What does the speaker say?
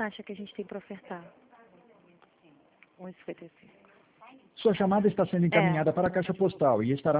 taxa que a gente tem para ofertar? 1,55. Sua chamada está sendo encaminhada para a caixa postal e estará